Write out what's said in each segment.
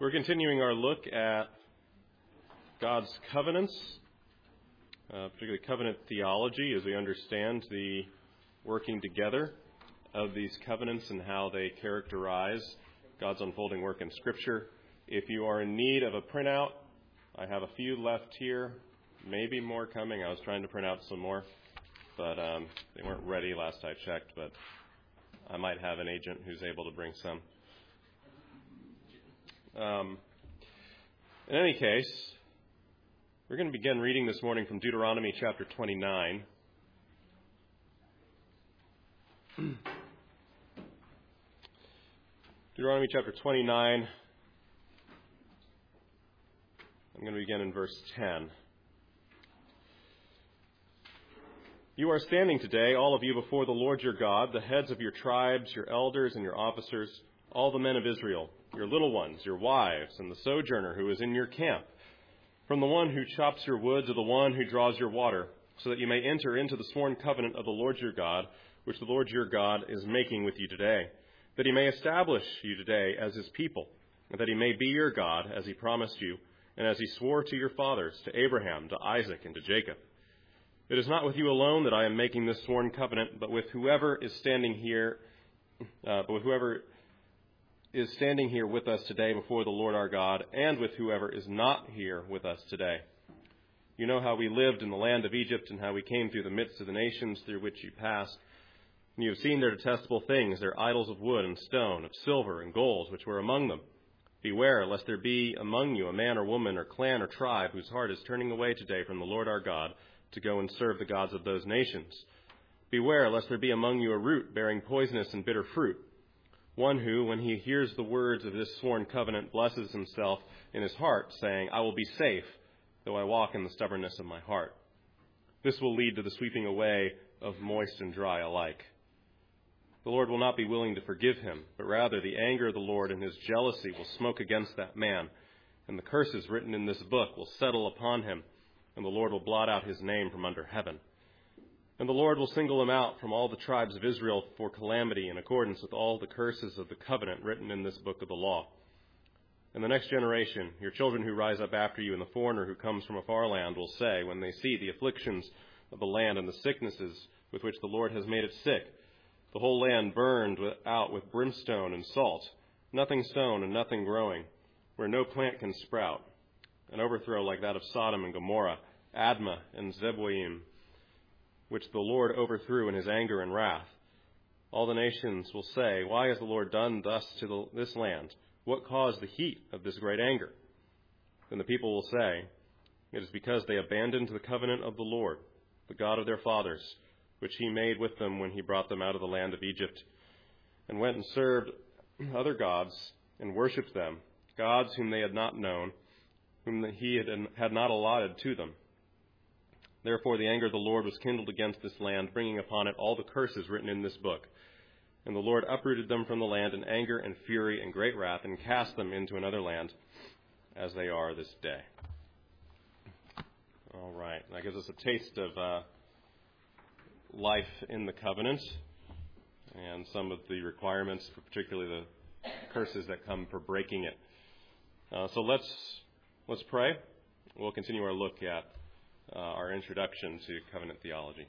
We're continuing our look at God's covenants, particularly covenant theology, as we understand the working together of these covenants and how they characterize God's unfolding work in Scripture. If you are in need of a printout, I have a few left here, maybe more coming. I was trying to print out some more, but they weren't ready last I checked, but I might have an agent who's able to bring some. In any case, we're going to begin reading this morning from Deuteronomy chapter 29. Deuteronomy chapter 29. I'm going to begin in verse 10. You are standing today, all of you, before the Lord your God, the heads of your tribes, your elders and your officers, all the men of Israel, your little ones, your wives, and the sojourner who is in your camp, from the one who chops your wood to the one who draws your water, so that you may enter into the sworn covenant of the Lord your God, which the Lord your God is making with you today, that he may establish you today as his people, and that he may be your God, as he promised you, and as he swore to your fathers, to Abraham, to Isaac, and to Jacob. It is not with you alone that I am making this sworn covenant, but with whoever is standing here, with us today before the Lord our God, and with whoever is not here with us today. You know how we lived in the land of Egypt, and how we came through the midst of the nations through which you passed. And you have seen their detestable things, their idols of wood and stone, of silver and gold, which were among them. Beware, lest there be among you a man or woman or clan or tribe whose heart is turning away today from the Lord our God to go and serve the gods of those nations. Beware, lest there be among you a root bearing poisonous and bitter fruit, one who, when he hears the words of this sworn covenant, blesses himself in his heart, saying, I will be safe, though I walk in the stubbornness of my heart. This will lead to the sweeping away of moist and dry alike. The Lord will not be willing to forgive him, but rather the anger of the Lord and his jealousy will smoke against that man, and the curses written in this book will settle upon him, and the Lord will blot out his name from under heaven. And the Lord will single him out from all the tribes of Israel for calamity in accordance with all the curses of the covenant written in this book of the law. And the next generation, your children who rise up after you and the foreigner who comes from a far land will say, when they see the afflictions of the land and the sicknesses with which the Lord has made it sick, the whole land burned out with brimstone and salt, nothing sown and nothing growing, where no plant can sprout, an overthrow like that of Sodom and Gomorrah, Admah and Zeboim, which the Lord overthrew in his anger and wrath. All the nations will say, why has the Lord done thus to this land? What caused the heat of this great anger? Then the people will say, it is because they abandoned the covenant of the Lord, the God of their fathers, which he made with them when he brought them out of the land of Egypt, and went and served other gods and worshipped them, gods whom they had not known, whom he had not allotted to them. Therefore the anger of the Lord was kindled against this land, bringing upon it all the curses written in this book. And the Lord uprooted them from the land in anger and fury and great wrath, and cast them into another land, as they are this day. All right, that gives us a taste of life in the covenant, and some of the requirements, particularly the curses that come for breaking it. So let's pray. We'll continue our look at our introduction to covenant theology.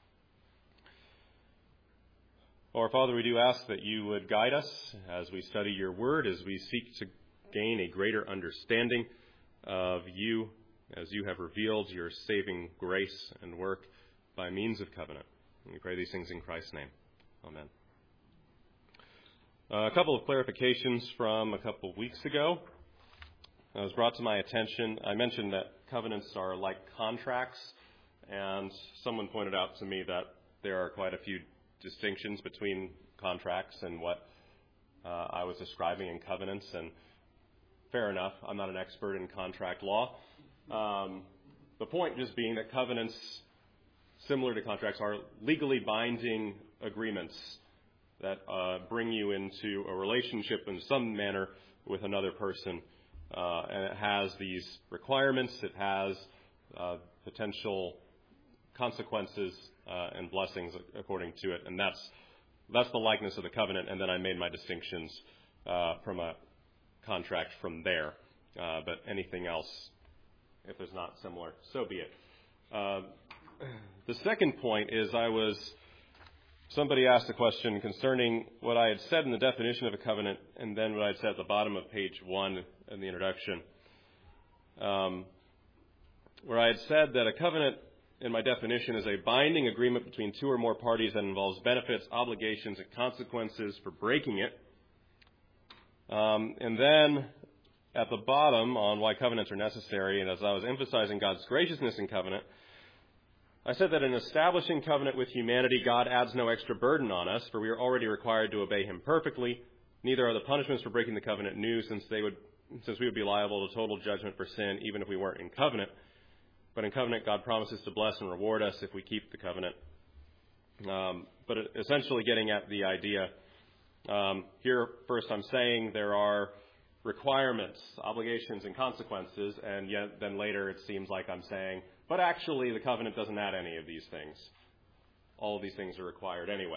Our Father, we do ask that you would guide us as we study your word, as we seek to gain a greater understanding of you, as you have revealed your saving grace and work by means of covenant. And we pray these things in Christ's name. Amen. A couple of clarifications from a couple of weeks ago. It was brought to my attention. I mentioned that covenants are like contracts, and someone pointed out to me that there are quite a few distinctions between contracts and what I was describing in covenants, and fair enough, I'm not an expert in contract law. The point just being that covenants, similar to contracts, are legally binding agreements that bring you into a relationship in some manner with another person. And it has these requirements. It has potential consequences and blessings according to it. And that's the likeness of the covenant. And then I made my distinctions from a contract from there. But anything else, if there's not similar, so be it. The second point is somebody asked a question concerning what I had said in the definition of a covenant and then what I had said at the bottom of page 1 in the introduction, where I had said that a covenant in my definition is a binding agreement between two or more parties that involves benefits, obligations, and consequences for breaking it. And then at the bottom on why covenants are necessary, and as I was emphasizing God's graciousness in covenant, I said that in establishing covenant with humanity, God adds no extra burden on us, for we are already required to obey him perfectly. Neither are the punishments for breaking the covenant new, since we would be liable to total judgment for sin, even if we weren't in covenant. But in covenant, God promises to bless and reward us if we keep the covenant. But essentially getting at the idea, here first I'm saying there are requirements, obligations, and consequences, and yet then later it seems like I'm saying, but actually the covenant doesn't add any of these things. All of these things are required anyway.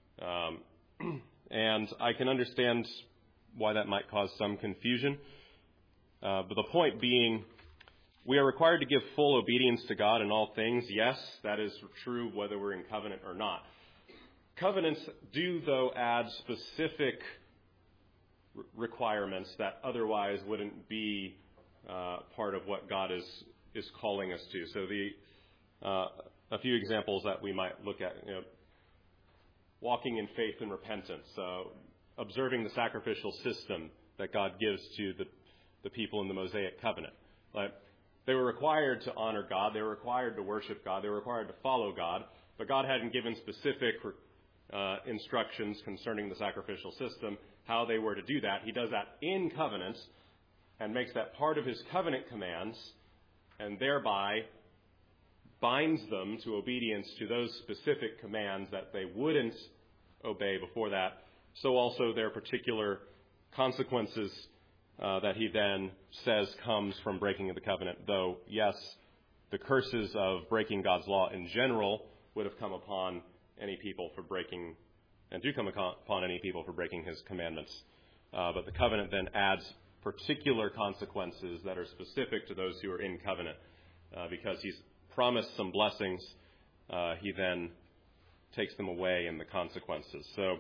And I can understand why that might cause some confusion. But the point being, we are required to give full obedience to God in all things. Yes, that is true whether we're in covenant or not. Covenants do, though, add specific requirements that otherwise wouldn't be part of what God is calling us to. So a few examples that we might look at, walking in faith and repentance, observing the sacrificial system that God gives to the people in the Mosaic covenant. They were required to honor God. They were required to worship God. They were required to follow God. But God hadn't given specific instructions concerning the sacrificial system, how they were to do that. He does that in covenants and makes that part of his covenant commands and thereby binds them to obedience to those specific commands that they wouldn't obey before that. So also their particular consequences that he then says comes from breaking of the covenant. Though, yes, the curses of breaking God's law in general would have come upon any people for breaking, and do come upon any people for breaking his commandments. But the covenant then adds particular consequences that are specific to those who are in covenant. Because he's promised some blessings, he then takes them away in the consequences. So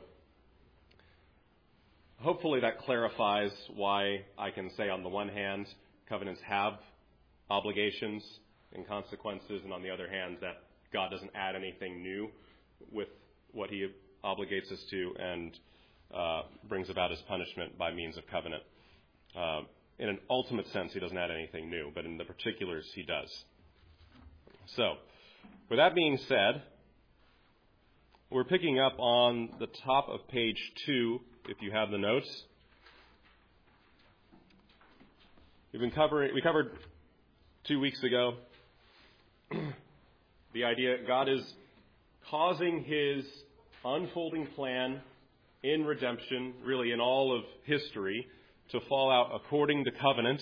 hopefully that clarifies why I can say on the one hand, covenants have obligations and consequences, and on the other hand, that God doesn't add anything new with what he obligates us to and brings about his punishment by means of covenant. In an ultimate sense, he doesn't add anything new, but in the particulars, he does. So, with that being said, we're picking up on the top of page 2, if you have the notes. We covered 2 weeks ago the idea God is causing his unfolding plan in redemption, really in all of history, to fall out according to covenant.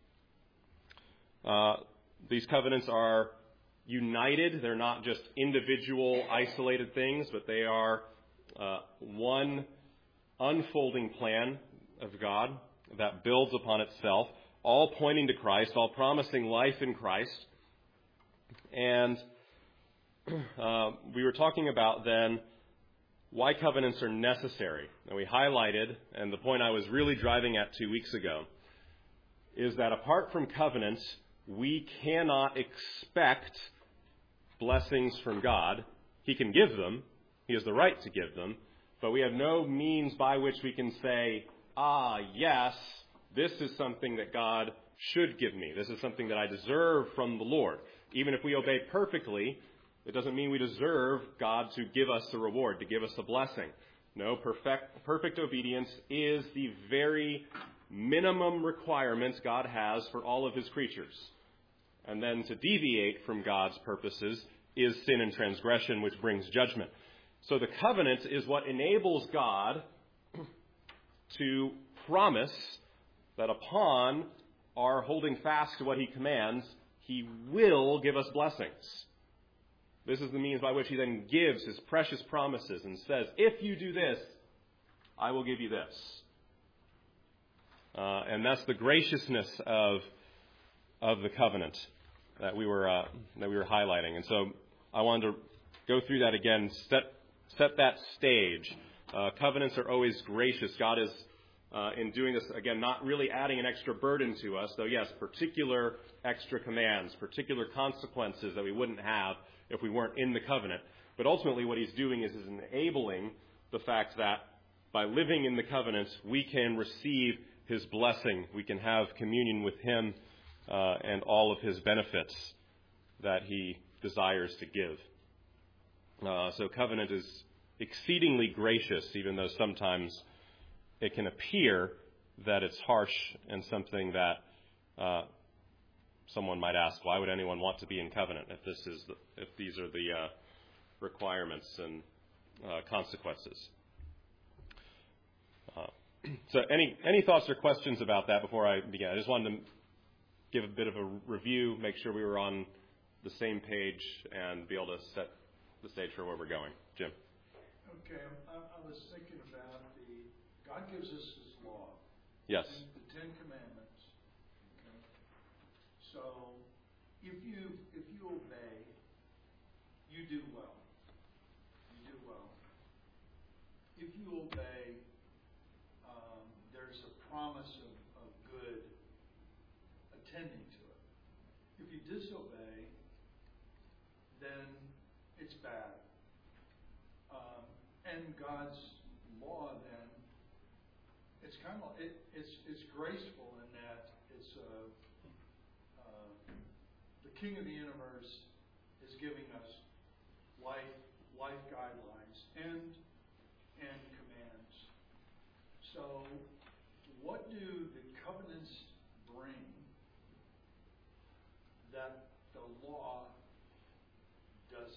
These covenants are united. They're not just individual, isolated things, but they are one unfolding plan of God that builds upon itself, all pointing to Christ, all promising life in Christ. And we were talking about then why covenants are necessary. And we highlighted, and the point I was really driving at 2 weeks ago, is that apart from covenants, we cannot expect blessings from God. He can give them. He has the right to give them. But we have no means by which we can say, yes, this is something that God should give me. This is something that I deserve from the Lord. Even if we obey perfectly, it doesn't mean we deserve God to give us the reward, to give us the blessing. No, perfect obedience is the very minimum requirements God has for all of his creatures. And then to deviate from God's purposes is sin and transgression, which brings judgment. So the covenant is what enables God to promise that upon our holding fast to what he commands, he will give us blessings. This is the means by which he then gives his precious promises and says, if you do this, I will give you this. And that's the graciousness of the covenant that we were highlighting. And so I wanted to go through that again, set that stage. Covenants are always gracious. God is, in doing this, again, not really adding an extra burden to us, though, yes, particular extra commands, particular consequences that we wouldn't have if we weren't in the covenant. But ultimately what he's doing is enabling the fact that by living in the covenant, we can receive his blessing. We can have communion with him and all of his benefits that he desires to give. So covenant is exceedingly gracious, even though sometimes it can appear that it's harsh and something that someone might ask, why would anyone want to be in covenant if these are the requirements and consequences? So any thoughts or questions about that before I begin? I just wanted to give a bit of a review, make sure we were on the same page, and be able to set the stage for where we're going. Jim. Okay, I was thinking about God gives us his law. Yes. The Ten Commandments. Okay. So if you obey, you do well. You do well. If you obey, there's a promise of good attending to it. If you disobey, then it's bad. And God's law then, it's kind of it's graceful in that it's the King of the universe is giving us life guidelines and commands. So, what do the covenants bring that the law doesn't?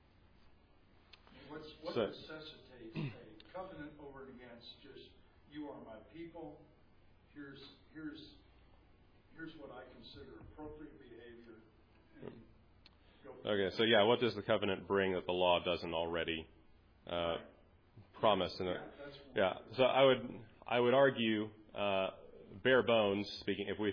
What necessitates a covenant over and against just you are my people? Here's what I consider appropriate behavior. And go. Okay, so yeah, what does the covenant bring that the law doesn't already promise? So I would argue, bare bones speaking, if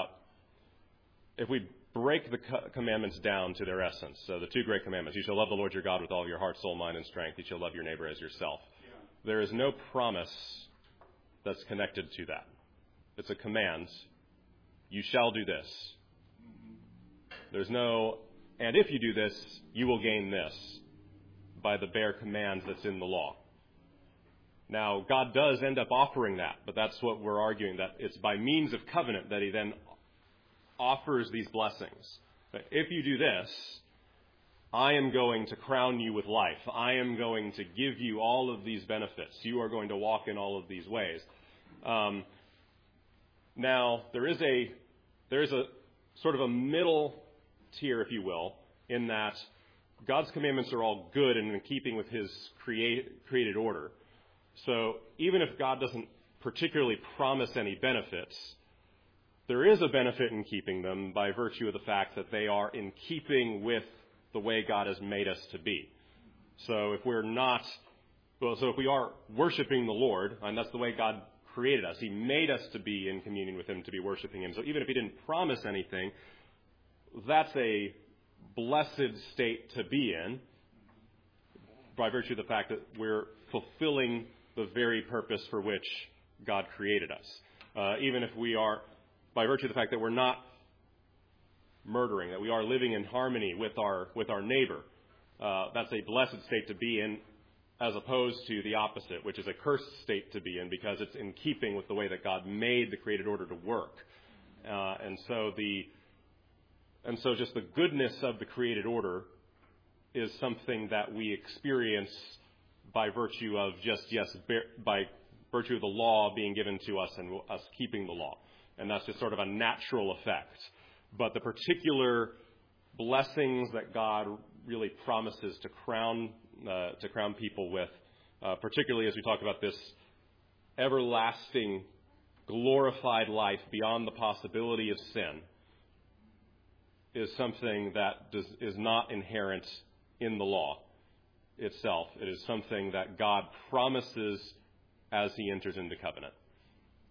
we break the commandments down to their essence. So the two great commandments, you shall love the Lord your God with all your heart, soul, mind, and strength. You shall love your neighbor as yourself. Yeah. There is no promise that's connected to that. It's a command. You shall do this. Mm-hmm. There's no, and if you do this, you will gain this by the bare commands that's in the law. Now, God does end up offering that, but that's what we're arguing, that it's by means of covenant that he then offers these blessings. If you do this, I am going to crown you with life. I am going to give you all of these benefits. You are going to walk in all of these ways. Now, there is a sort of a middle tier, if you will, in that God's commandments are all good and in keeping with his created order. So even if God doesn't particularly promise any benefits, there is a benefit in keeping them by virtue of the fact that they are in keeping with the way God has made us to be. So if we are worshiping the Lord, and that's the way God created us, he made us to be in communion with him, to be worshiping him. So even if he didn't promise anything, that's a blessed state to be in by virtue of the fact that we're fulfilling the very purpose for which God created us. Even if we are, by virtue of the fact that we're not murdering, that we are living in harmony with our neighbor, that's a blessed state to be in, as opposed to the opposite, which is a cursed state to be in, because it's in keeping with the way that God made the created order to work. And so just the goodness of the created order is something that we experience by virtue of by virtue of the law being given to us and us keeping the law. And that's just sort of a natural effect. But the particular blessings that God really promises to crown people with, particularly as we talk about this everlasting, glorified life beyond the possibility of sin, is something that is not inherent in the law itself. It is something that God promises as he enters into covenant.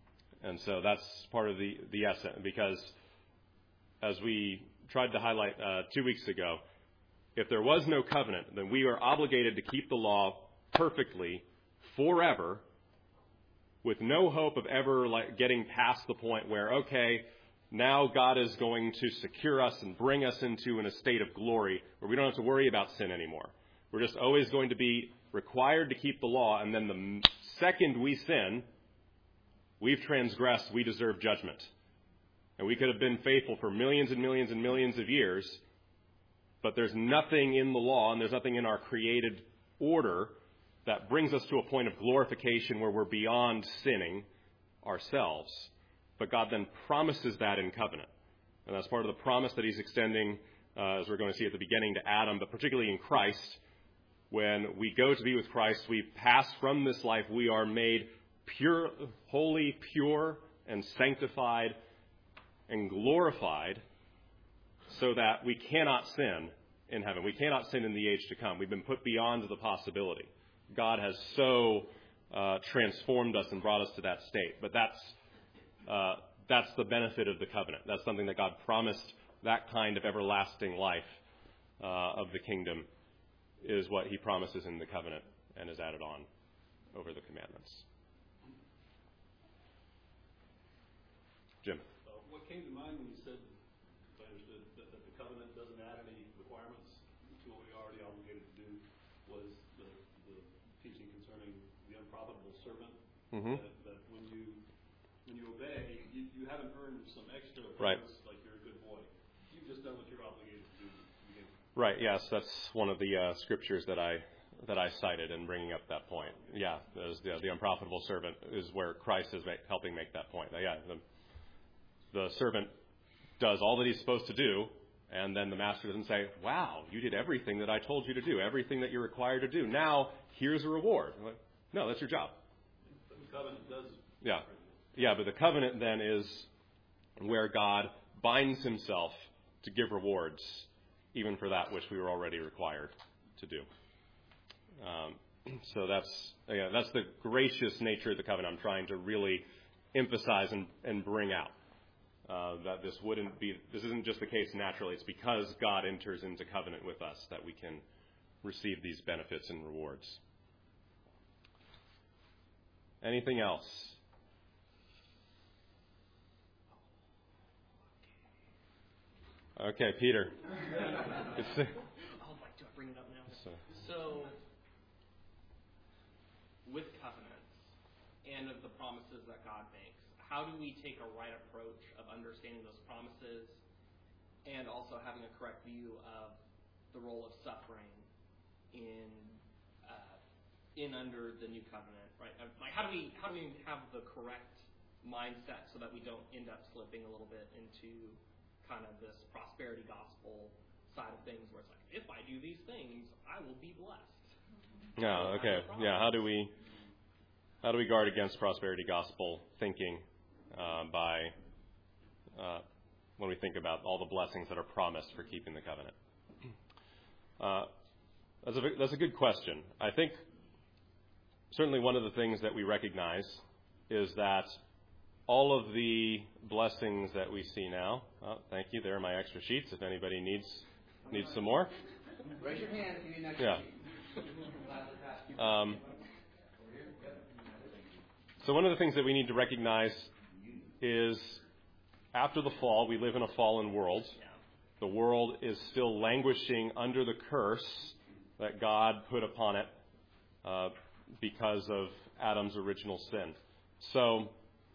And so that's part of the essence, because as we tried to highlight 2 weeks ago, if there was no covenant, then we are obligated to keep the law perfectly forever, with no hope of ever getting past the point where, okay, now God is going to secure us and bring us into a state of glory where we don't have to worry about sin anymore. We're just always going to be required to keep the law, and then the second we sin, we've transgressed, we deserve judgment. And we could have been faithful for millions and millions and millions of years, but there's nothing in the law and there's nothing in our created order that brings us to a point of glorification where we're beyond sinning ourselves. But God then promises that in covenant. And that's part of the promise that he's extending, as we're going to see at the beginning, to Adam, but particularly in Christ. When we go to be with Christ, we pass from this life. We are made pure, holy, pure, and sanctified and glorified so that we cannot sin in heaven. We cannot sin in the age to come. We've been put beyond the possibility. God has so transformed us and brought us to that state. But that's the benefit of the covenant. That's something that God promised, that kind of everlasting life of the kingdom is what he promises in the covenant and is added on over the commandments. Jim. What came to mind when you said, if I understood, that the covenant doesn't add any requirements to what we are already obligated to do, was the teaching concerning the unprofitable servant. Mm-hmm. That when you obey, you haven't earned some extra right. Like you're a good boy. You've just done what you're obligated to do to begin with. Right. Yes, that's one of the scriptures that I cited in bringing up that point. Yeah, the unprofitable servant is where Christ is helping make that point. Yeah. The servant does all that he's supposed to do, and then the master doesn't say, wow, you did everything that I told you to do, everything that you're required to do. Now, here's a reward. Like, no, that's your job. But the covenant does. Yeah. Yeah, but the covenant then is where God binds himself to give rewards, even for that which we were already required to do. So that's the gracious nature of the covenant I'm trying to really emphasize and bring out. That this isn't just the case naturally. It's because God enters into covenant with us that we can receive these benefits and rewards. Anything else? Okay, Peter. Do I bring it up now? So, with covenants and of the promises that God makes, how do we take a right approach of understanding those promises and also having a correct view of the role of suffering in under the new covenant, right? Like how do we have the correct mindset so that we don't end up slipping a little bit into kind of this prosperity gospel side of things where it's like, if I do these things, I will be blessed. Yeah, okay. Yeah, how do we guard against prosperity gospel thinking when we think about all the blessings that are promised for keeping the covenant? That's a good question. I think certainly one of the things that we recognize is that all of the blessings that we see now. Oh, thank you. There are my extra sheets. If anybody needs some more. Raise your hand if you need an extra sheet. So one of the things that we need to recognize is after the fall, we live in a fallen world. The world is still languishing under the curse that God put upon it because of Adam's original sin. So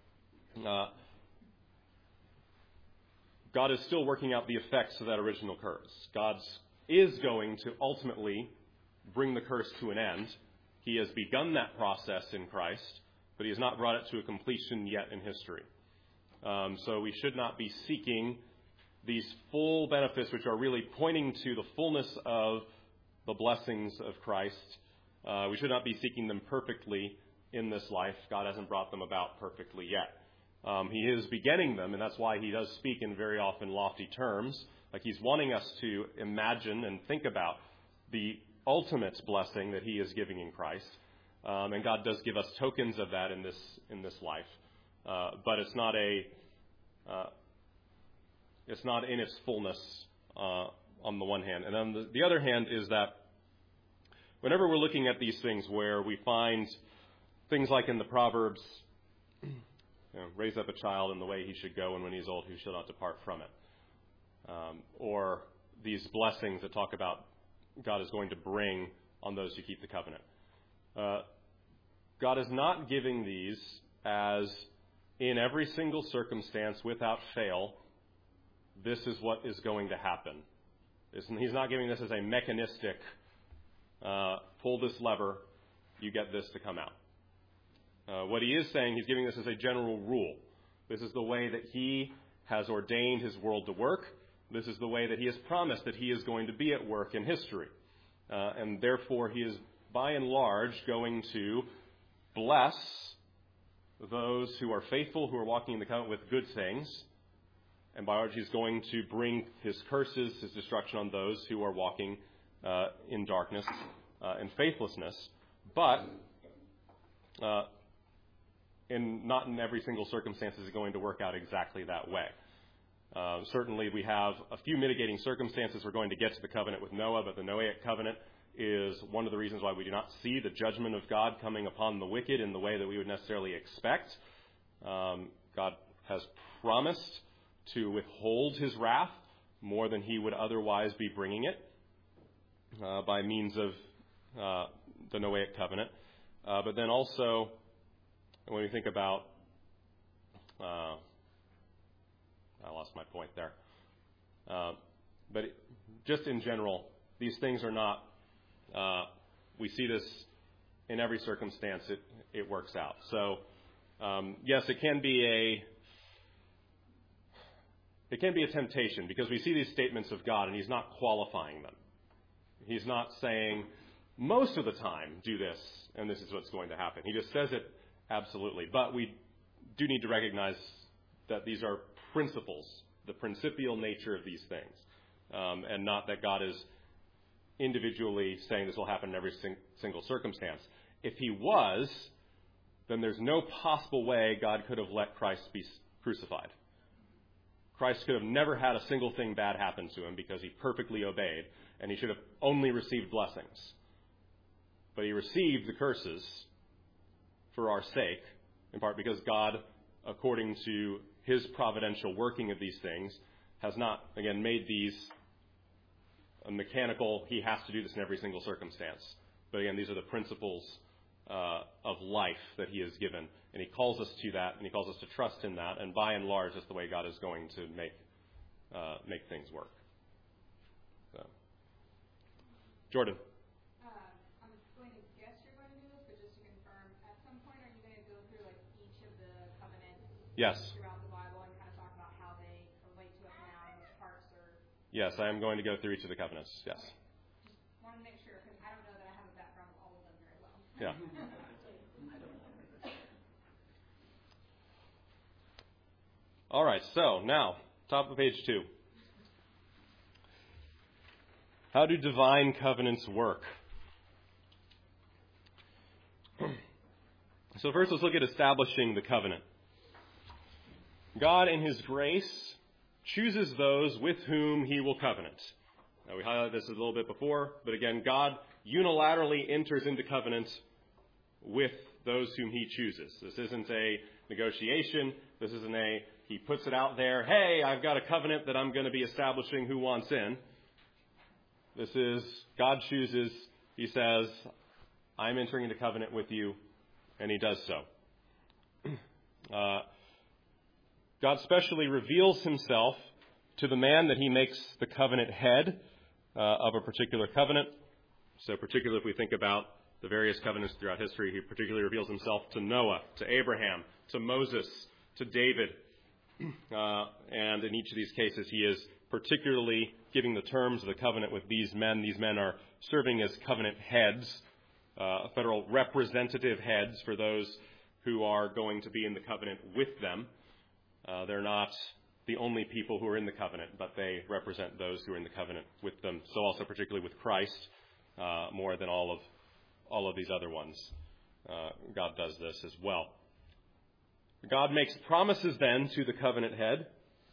God is still working out the effects of that original curse. God is going to ultimately bring the curse to an end. He has begun that process in Christ, but he has not brought it to a completion yet in history. So we should not be seeking these full benefits, which are really pointing to the fullness of the blessings of Christ. We should not be seeking them perfectly in this life. God hasn't brought them about perfectly yet. He is beginning them, and that's why he does speak in very often lofty terms. Like he's wanting us to imagine and think about the ultimate blessing that he is giving in Christ. And God does give us tokens of that in this life. but it's not in its fullness on the one hand. And on the other hand is that whenever we're looking at these things where we find things like in the Proverbs, raise up a child in the way he should go, and when he's old, he shall not depart from it. Or these blessings that talk about God is going to bring on those who keep the covenant. God is not giving these as in every single circumstance without fail, this is what is going to happen. He's not giving this as a mechanistic, pull this lever, you get this to come out. What he is saying, he's giving this as a general rule. This is the way that he has ordained his world to work. This is the way that he has promised that he is going to be at work in history. And therefore, he is, by and large, going to bless those who are faithful, who are walking in the covenant with good things. And by and large, he's going to bring his curses, his destruction on those who are walking in darkness and faithlessness. But not in every single circumstance is it going to work out exactly that way. Certainly, we have a few mitigating circumstances. We're going to get to the covenant with Noah, but the Noahic covenant is one of the reasons why we do not see the judgment of God coming upon the wicked in the way that we would necessarily expect. God has promised to withhold his wrath more than he would otherwise be bringing it by means of the Noahic covenant. But then also, when we think about... I lost my point there. But just in general, these things are not... we see this in every circumstance. It works out. So, yes, it can be a temptation because we see these statements of God and he's not qualifying them. He's not saying, most of the time, do this, and this is what's going to happen. He just says it absolutely. But we do need to recognize that these are principles, the principial nature of these things, and not that God is individually saying this will happen in every single circumstance. If he was, then there's no possible way God could have let Christ be crucified. Christ could have never had a single thing bad happen to him because he perfectly obeyed, and he should have only received blessings. But he received the curses for our sake, in part because God, according to his providential working of these things, has not, again, made these a mechanical, he has to do this in every single circumstance. But again, these are the principles of life that he has given. And he calls us to that, and he calls us to trust in that. And by and large, that's the way God is going to make things work. So. Jordan. I'm going to guess you're going to do this, but just to confirm, at some point are you going to go through like each of the covenants Yes. throughout the Bible and kind of talk about how they relate to us now and which parts are... Yes, I am going to go through each of the covenants. Yes. Okay. Just want to make sure, because I don't know that I have a background with all of them very well. Yeah. All right, so now, top of page 2. How do divine covenants work? So first, let's look at establishing the covenant. God, in his grace, chooses those with whom he will covenant. Now, we highlighted this a little bit before, but again, God unilaterally enters into covenant with those whom he chooses. This isn't a negotiation. This isn't he puts it out there, hey, I've got a covenant that I'm going to be establishing, who wants in? This is, God chooses, he says, I'm entering into covenant with you, and he does so. God specially reveals himself to the man that he makes the covenant head of a particular covenant. So particularly if we think about the various covenants throughout history, he particularly reveals himself to Noah, to Abraham, to Moses, to David. And in each of these cases, he is particularly giving the terms of the covenant with these men. These men are serving as covenant heads, federal representative heads for those who are going to be in the covenant with them. They're not the only people who are in the covenant, but they represent those who are in the covenant with them. So also particularly with Christ, more than all of these other ones. God does this as well. God makes promises then to the covenant head.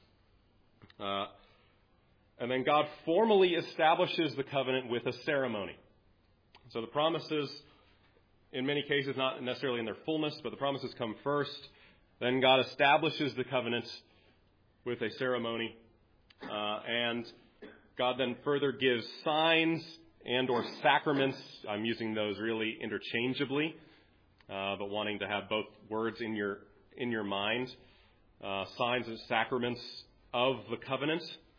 And then God formally establishes the covenant with a ceremony. So the promises, in many cases, not necessarily in their fullness, but the promises come first. Then God establishes the covenant with a ceremony. And God then further gives signs and or sacraments. I'm using those really interchangeably, but wanting to have both words in your mind. Signs and sacraments of the covenant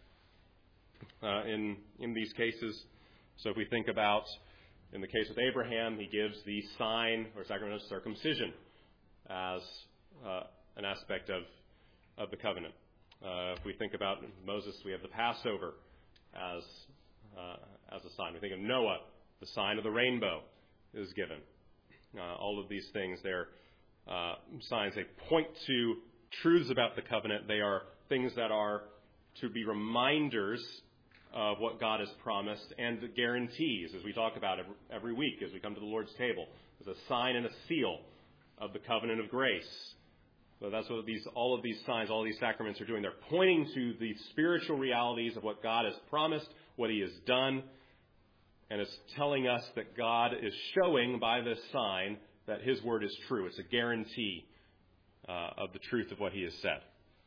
in these cases. So if we think about, in the case with Abraham, he gives the sign or sacrament of circumcision as an aspect of the covenant. If we think about Moses, we have the Passover as a sign. We think of Noah, the sign of the rainbow is given. All of these things, they're signs. They point to truths about the covenant. They are things that are to be reminders of what God has promised and guarantees, as we talk about every week as we come to the Lord's table. There's a sign and a seal of the covenant of grace. So that's what all of these signs, all of these sacraments are doing. They're pointing to the spiritual realities of what God has promised, what he has done, and it's telling us that God is showing by this sign that his word is true. It's a guarantee of the truth of what he has said.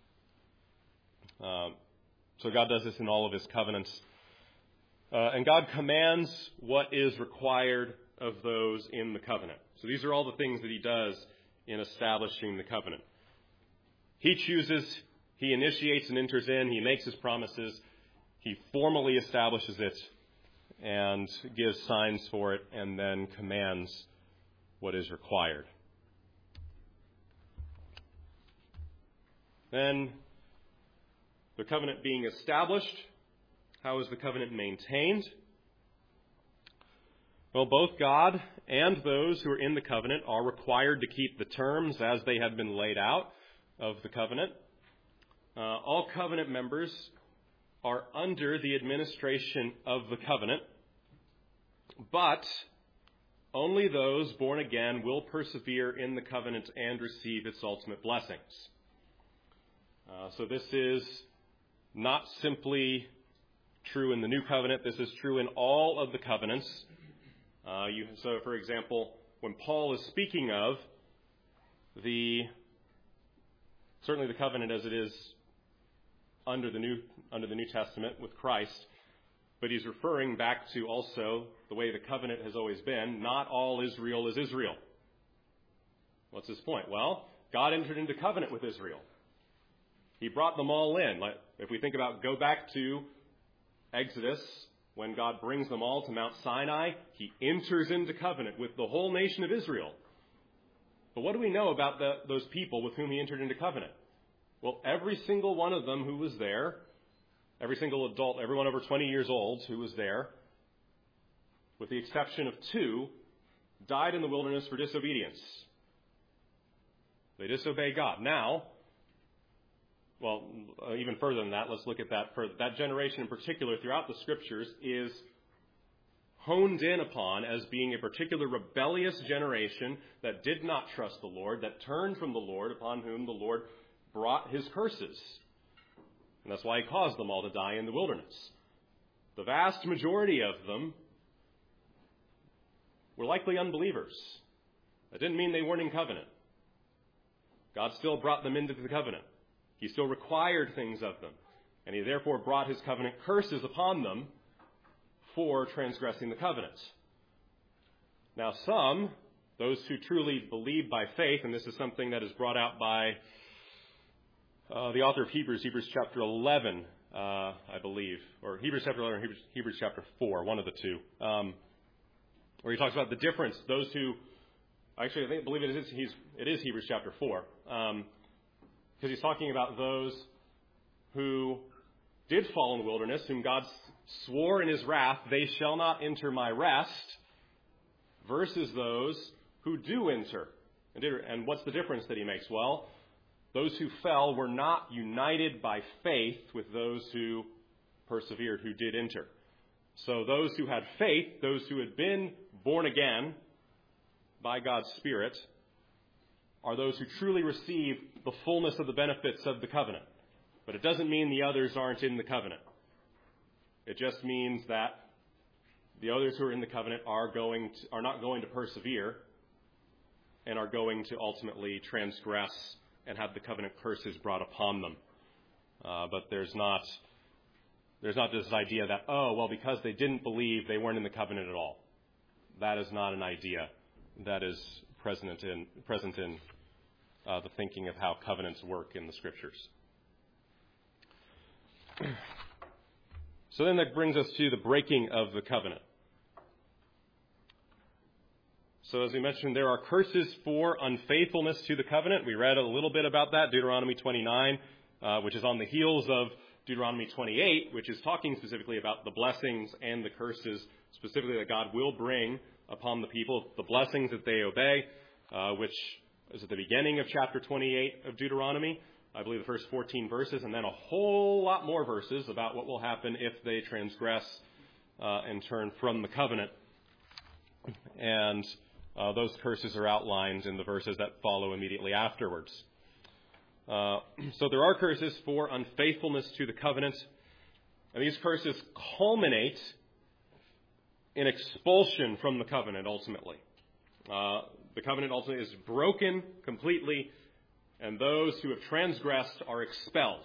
So God does this in all of his covenants. And God commands what is required of those in the covenant. So these are all the things that he does in establishing the covenant. He chooses, he initiates and enters in, he makes his promises, he formally establishes it and gives signs for it, and then commands what is required. Then, the covenant being established, how is the covenant maintained? Well, both God and those who are in the covenant are required to keep the terms as they had been laid out of the covenant. All covenant members are under the administration of the covenant, but only those born again will persevere in the covenant and receive its ultimate blessings. So this is not simply true in the new covenant. This is true in all of the covenants. So, for example, when Paul is speaking of certainly the covenant as it is under the New Testament with Christ, but he's referring back to also the way the covenant has always been. Not all Israel is Israel. What's his point? Well, God entered into covenant with Israel. He brought them all in. If we think about, go back to Exodus, when God brings them all to Mount Sinai, he enters into covenant with the whole nation of Israel. But what do we know about those people with whom he entered into covenant? Well, every single one of them who was there, every single adult, everyone over 20 years old who was there, with the exception of 2, died in the wilderness for disobedience. They disobeyed God. Now, well, even further than that, let's look at that further. That generation in particular throughout the Scriptures is honed in upon as being a particular rebellious generation that did not trust the Lord, that turned from the Lord, upon whom the Lord brought his curses. And that's why he caused them all to die in the wilderness. The vast majority of them were likely unbelievers. That didn't mean they weren't in covenant. God still brought them into the covenant. He still required things of them. And he therefore brought his covenant curses upon them for transgressing the covenant. Now some, those who truly believe by faith, and this is something that is brought out by the author of Hebrews chapter 11, I believe, or Hebrews chapter 11 or Hebrews chapter 4, one of the two, where he talks about the difference. Those who, actually I believe it is Hebrews chapter 4, because he's talking about those who did fall in the wilderness, whom God swore in his wrath, they shall not enter my rest, versus those who do enter. And what's the difference that he makes? Well, those who fell were not united by faith with those who persevered, who did enter. So those who had faith, those who had been born again by God's Spirit, are those who truly receive the fullness of the benefits of the covenant. But it doesn't mean the others aren't in the covenant. It just means that the others who are in the covenant are not going to persevere and are going to ultimately transgress and have the covenant curses brought upon them. But there's not this idea that, because they didn't believe, they weren't in the covenant at all. That is not an idea that is present in the thinking of how covenants work in the Scriptures. So then that brings us to the breaking of the covenant. So as we mentioned, there are curses for unfaithfulness to the covenant. We read a little bit about that, Deuteronomy 29, which is on the heels of Deuteronomy 28, which is talking specifically about the blessings and the curses, specifically that God will bring upon the people, the blessings that they obey, which is at the beginning of chapter 28 of Deuteronomy, I believe the first 14 verses, and then a whole lot more verses about what will happen if they transgress and turn from the covenant. And those curses are outlined in the verses that follow immediately afterwards. So there are curses for unfaithfulness to the covenant, and these curses culminate in expulsion from the covenant ultimately. The covenant ultimately is broken completely, and those who have transgressed are expelled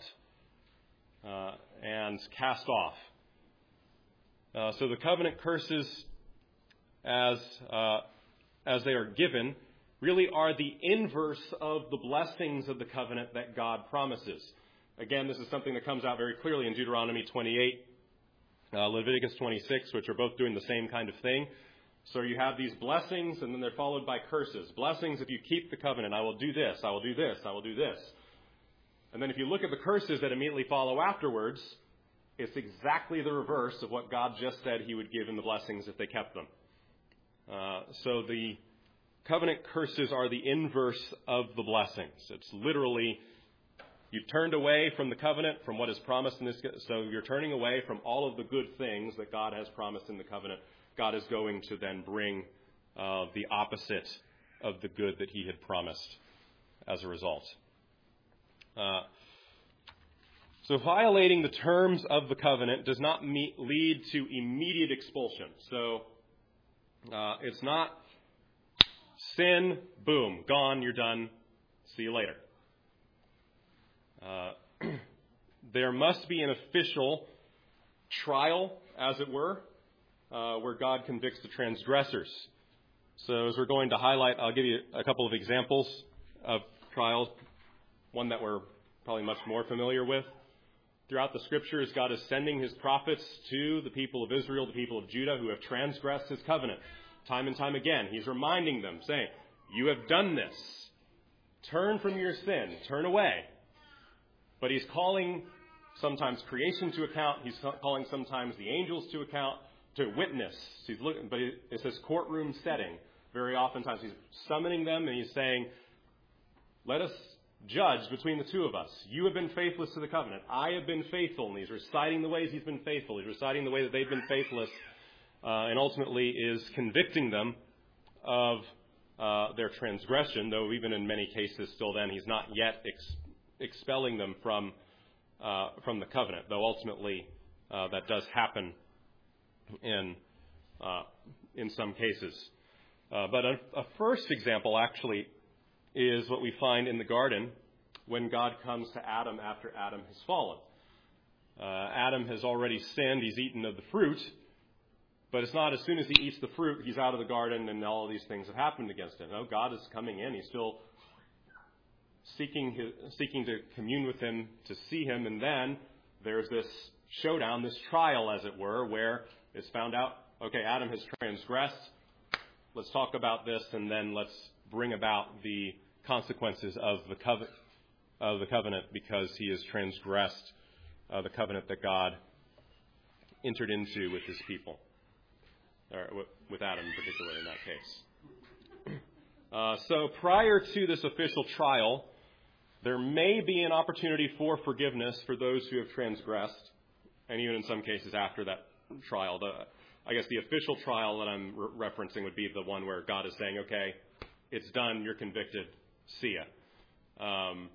and cast off. So the covenant curses, as they are given, really are the inverse of the blessings of the covenant that God promises. Again, this is something that comes out very clearly in Deuteronomy 28, Leviticus 26, which are both doing the same kind of thing. So you have these blessings, and then they're followed by curses. Blessings, if you keep the covenant, I will do this, I will do this, I will do this. And then if you look at the curses that immediately follow afterwards, it's exactly the reverse of what God just said he would give in the blessings if they kept them. So the covenant curses are the inverse of the blessings. It's literally, you've turned away from the covenant, from what is promised in this. So you're turning away from all of the good things that God has promised in the covenant. God is going to then bring the opposite of the good that he had promised as a result. So violating the terms of the covenant does not lead to immediate expulsion. So it's not sin, boom, gone, you're done, see you later. There must be an official trial, as it were, where God convicts the transgressors. So as we're going to highlight, I'll give you a couple of examples of trials, one that we're probably much more familiar with. Throughout the Scriptures, God is sending his prophets to the people of Israel, the people of Judah, who have transgressed his covenant. Time and time again, he's reminding them, saying, you have done this. Turn from your sin. Turn away. But he's calling sometimes creation to account. He's calling sometimes the angels to account, to witness. But it's this courtroom setting. Very oftentimes he's summoning them and he's saying, let us judge between the two of us. You have been faithless to the covenant. I have been faithful. And he's reciting the ways he's been faithful. He's reciting the way that they've been faithless. And ultimately is convicting them of their transgression, though even in many cases still then he's not yet expelling them from the covenant, though ultimately that does happen in some cases. But a first example actually is what we find in the garden when God comes to Adam after Adam has fallen. Adam has already sinned. He's eaten of the fruit. But it's not as soon as he eats the fruit, he's out of the garden and all of these things have happened against him. No, God is coming in. He's still seeking to commune with him, to see him. And then there's this showdown, this trial, as it were, where it's found out, okay, Adam has transgressed. Let's talk about this, and then let's bring about the consequences of the covenant because he has transgressed the covenant that God entered into with his people. Or with Adam in particular in that case. So prior to this official trial, there may be an opportunity for forgiveness for those who have transgressed, and even in some cases after that trial. I guess the official trial that I'm referencing would be the one where God is saying, okay, it's done, you're convicted, see ya.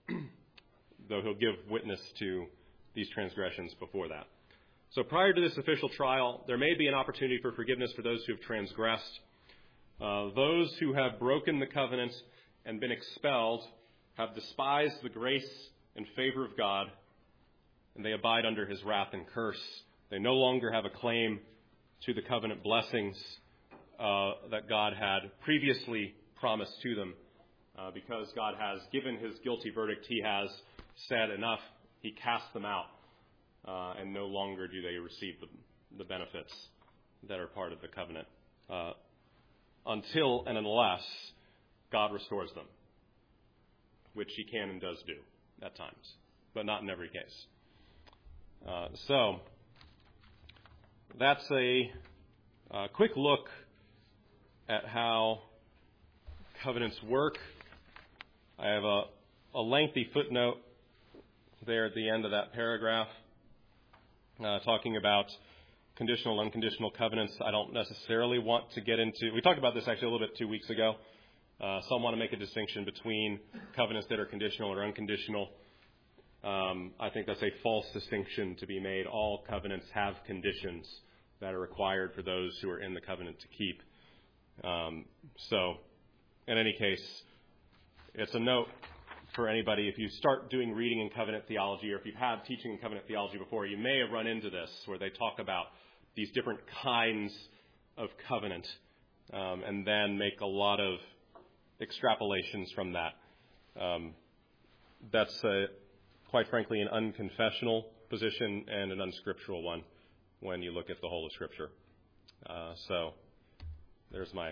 though he'll give witness to these transgressions before that. So prior to this official trial, there may be an opportunity for forgiveness for those who have transgressed. Those who have broken the covenant and been expelled have despised the grace and favor of God, and they abide under his wrath and curse. They no longer have a claim to the covenant blessings that God had previously promised to them. Because God has given his guilty verdict, he has said enough. He cast them out, and no longer do they receive the benefits that are part of the covenant, until and unless God restores them, which he can and does do at times, but not in every case. So that's a quick look at how covenants work. I have a lengthy footnote there at the end of that paragraph talking about conditional and unconditional covenants. I don't necessarily want to get into... We talked about this actually a little bit 2 weeks ago. Some want to make a distinction between covenants that are conditional or unconditional. I think that's a false distinction to be made. All covenants have conditions that are required for those who are in the covenant to keep. So, in any case, it's a note for anybody. If you start doing reading in covenant theology, or if you've had teaching in covenant theology before, you may have run into this, where they talk about these different kinds of covenant, and then make a lot of extrapolations from that. That's, quite frankly, an unconfessional position and an unscriptural one when you look at the whole of Scripture. So there's my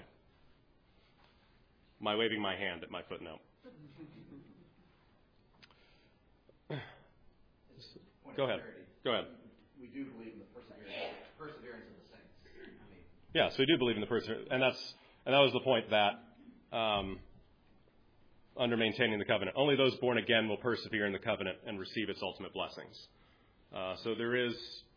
waving my hand at my footnote. Go ahead. We do believe in the perseverance of the saints. Yes, we do believe in the perseverance, and that was the point that under maintaining the covenant, only those born again will persevere in the covenant and receive its ultimate blessings. So there is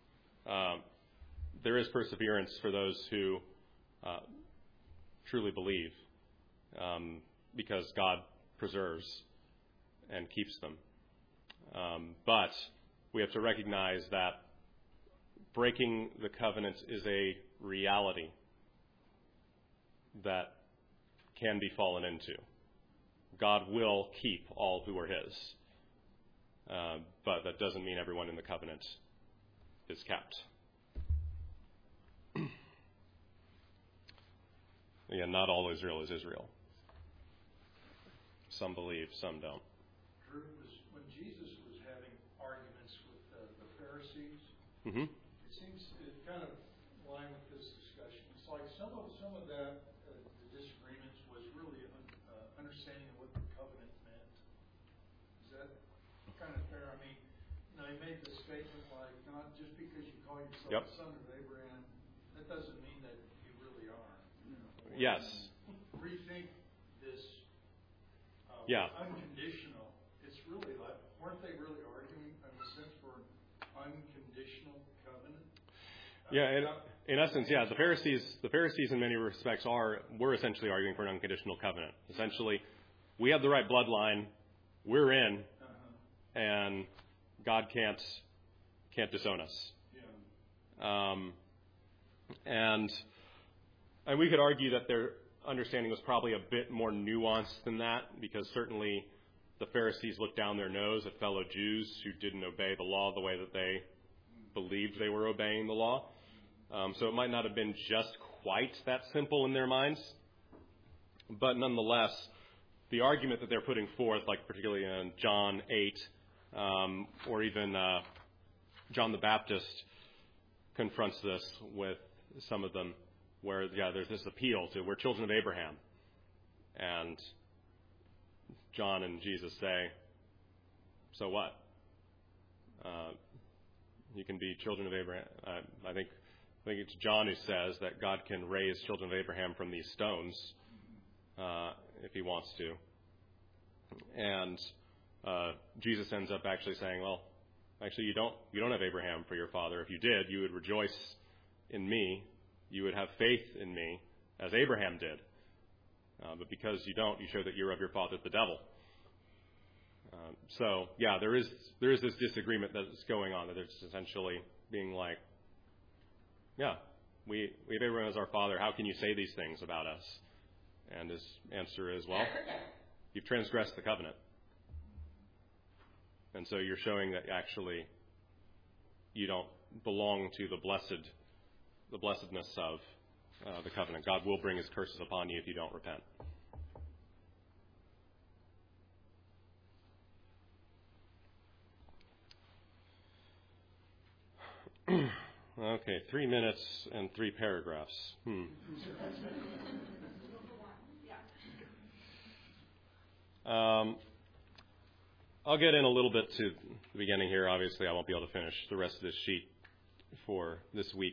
perseverance for those who truly believe, because God preserves and keeps them. But we have to recognize that breaking the covenant is a reality that can be fallen into. God will keep all who are his. But that doesn't mean everyone in the covenant is kept. Again, not all Israel is Israel. Some believe, some don't. Drew, when Jesus was having arguments with the Pharisees, Mm-hmm. it seems it kind of line with this discussion. It's like some of that the disagreements was really understanding of what the covenant meant. Is that kind of fair? I mean, he made the statement like, not just because you call yourself a son of Abraham, that doesn't mean that you really are. Yes. Rethink this unconditional. It's really like, weren't they really arguing in a sense for an unconditional covenant? Yeah, in essence, yeah. The Pharisees in many respects were essentially arguing for an unconditional covenant. Essentially, we have the right bloodline, we're in, and God can't disown us. Yeah. And we could argue that their understanding was probably a bit more nuanced than that, because certainly the Pharisees looked down their nose at fellow Jews who didn't obey the law the way that they believed they were obeying the law. So it might not have been just quite that simple in their minds. But nonetheless, the argument that they're putting forth, like particularly in John 8, or even John the Baptist confronts this with some of them, where, there's this appeal to, we're children of Abraham. And John and Jesus say, so what? You can be children of Abraham. I think it's John who says that God can raise children of Abraham from these stones if he wants to. And Jesus ends up actually saying, well, actually you don't have Abraham for your father. If you did, you would rejoice in me. You would have faith in me, as Abraham did. But because you don't, you show that you're of your father, the devil. There is this disagreement that's going on, that it's essentially being like, we have Abraham as our father. How can you say these things about us? And his answer is, well, you've transgressed the covenant. And so you're showing that actually you don't belong to the blessedness of the covenant. God will bring his curses upon you if you don't repent. Okay, 3 minutes and 3 paragraphs. I'll get in a little bit to the beginning here. Obviously, I won't be able to finish the rest of this sheet for this week.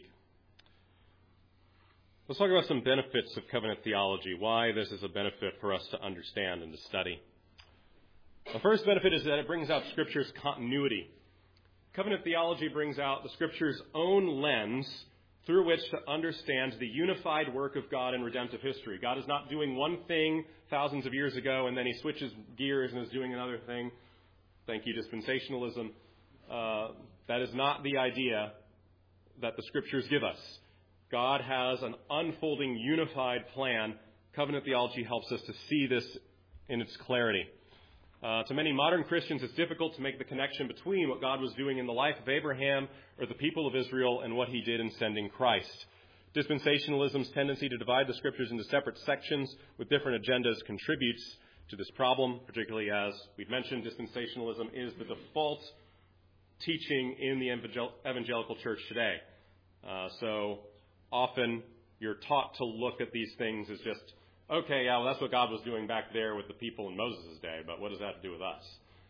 Let's talk about some benefits of covenant theology, why this is a benefit for us to understand and to study. The first benefit is that it brings out Scripture's continuity. Covenant theology brings out the Scripture's own lens through which to understand the unified work of God in redemptive history. God is not doing one thing thousands of years ago and then he switches gears and is doing another thing. Thank you, dispensationalism. That is not the idea that the Scriptures give us. God has an unfolding, unified plan. Covenant theology helps us to see this in its clarity. To many modern Christians, it's difficult to make the connection between what God was doing in the life of Abraham or the people of Israel and what he did in sending Christ. Dispensationalism's tendency to divide the Scriptures into separate sections with different agendas contributes to this problem, particularly as we've mentioned, dispensationalism is the default teaching in the evangelical church today. So often you're taught to look at these things as just, okay, well, that's what God was doing back there with the people in Moses' day, but what does that have to do with us?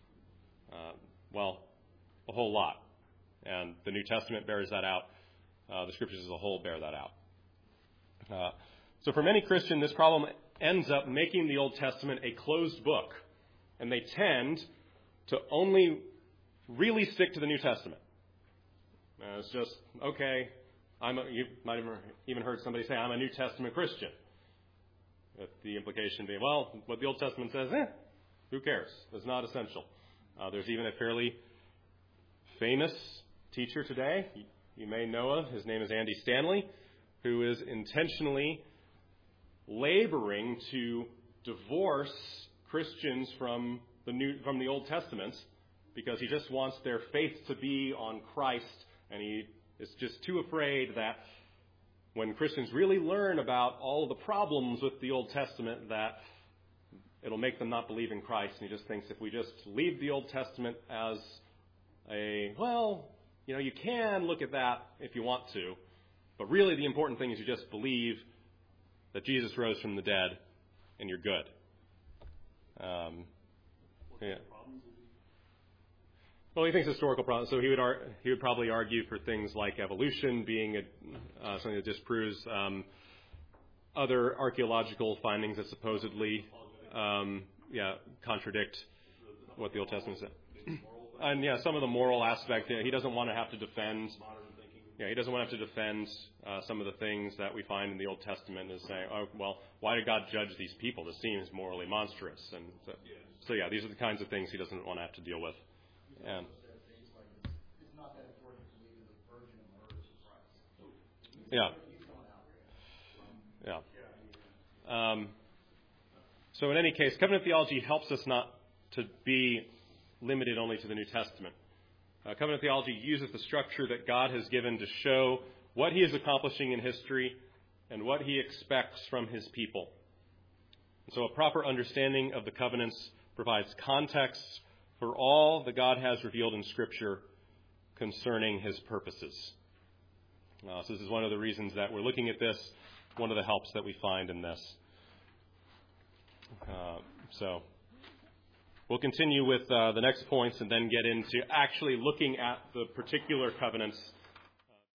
Well, a whole lot. And the New Testament bears that out. The Scriptures as a whole bear that out. So for many Christians, this problem ends up making the Old Testament a closed book, and they tend to only really stick to the New Testament. It's just, okay, you might have even heard somebody say, I'm a New Testament Christian. With the implication being, well, what the Old Testament says, who cares? It's not essential. There's even a fairly famous teacher today, you may know of. His name is Andy Stanley, who is intentionally laboring to divorce Christians from the Old Testament because he just wants their faith to be on Christ, and he is just too afraid that when Christians really learn about all of the problems with the Old Testament, that it'll make them not believe in Christ. And he just thinks if we just leave the Old Testament as you can look at that if you want to, but really the important thing is you just believe that Jesus rose from the dead and you're good. Well, he thinks historical problems. So he would probably argue for things like evolution being something that disproves other archaeological findings that supposedly contradict what the Old Testament said. And some of the moral aspect. He doesn't want to have to defend. He doesn't want to have to defend some of the things that we find in the Old Testament as saying, oh, well, why did God judge these people? This seems morally monstrous. And so these are the kinds of things he doesn't want to have to deal with. And it's not that important to believe in the virgin and murders of Christ. So in any case, covenant theology helps us not to be limited only to the New Testament. Covenant theology uses the structure that God has given to show what he is accomplishing in history and what he expects from his people. And so a proper understanding of the covenants provides context for all that God has revealed in Scripture concerning his purposes. So this is one of the reasons that we're looking at this, one of the helps that we find in this. So we'll continue with the next points and then get into actually looking at the particular covenants